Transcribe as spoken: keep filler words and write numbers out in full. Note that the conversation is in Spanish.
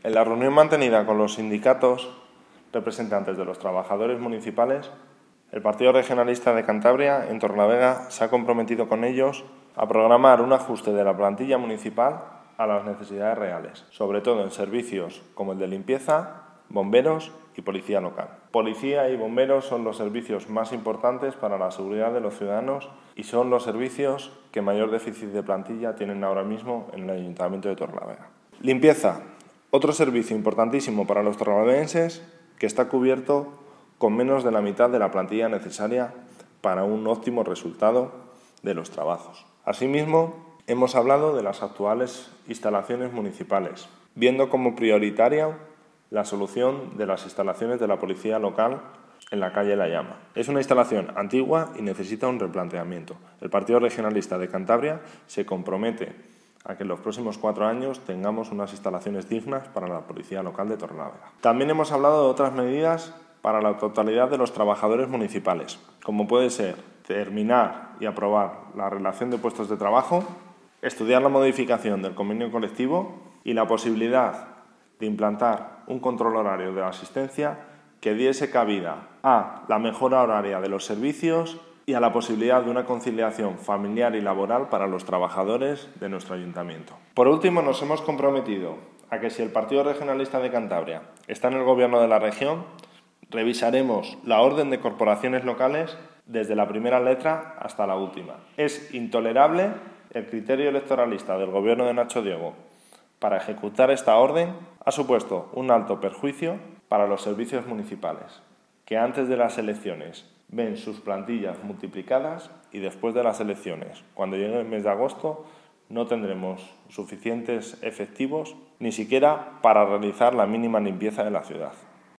En la reunión mantenida con los sindicatos representantes de los trabajadores municipales, el Partido Regionalista de Cantabria, en Torrelavega, se ha comprometido con ellos a programar un ajuste de la plantilla municipal a las necesidades reales, sobre todo en servicios como el de limpieza, bomberos y policía local. Policía y bomberos son los servicios más importantes para la seguridad de los ciudadanos y son los servicios que mayor déficit de plantilla tienen ahora mismo en el Ayuntamiento de Torrelavega. Limpieza, otro servicio importantísimo para los torrelavegenses que está cubierto con menos de la mitad de la plantilla necesaria para un óptimo resultado de los trabajos. Asimismo, hemos hablado de las actuales instalaciones municipales, viendo como prioritaria la solución de las instalaciones de la policía local en la calle La Llama. Es una instalación antigua y necesita un replanteamiento. El Partido Regionalista de Cantabria se compromete a que en los próximos cuatro años tengamos unas instalaciones dignas para la policía local de Torrelavega. También hemos hablado de otras medidas para la totalidad de los trabajadores municipales, como puede ser terminar y aprobar la relación de puestos de trabajo, estudiar la modificación del convenio colectivo y la posibilidad de implantar un control horario de la asistencia que diese cabida a la mejora horaria de los servicios y a la posibilidad de una conciliación familiar y laboral para los trabajadores de nuestro ayuntamiento. Por último, nos hemos comprometido a que si el Partido Regionalista de Cantabria está en el gobierno de la región, revisaremos la orden de corporaciones locales desde la primera letra hasta la última. Es intolerable el criterio electoralista del gobierno de Nacho Diego para ejecutar esta orden. Ha supuesto un alto perjuicio para los servicios municipales, que antes de las elecciones ven sus plantillas multiplicadas y después de las elecciones, cuando llegue el mes de agosto, no tendremos suficientes efectivos ni siquiera para realizar la mínima limpieza de la ciudad.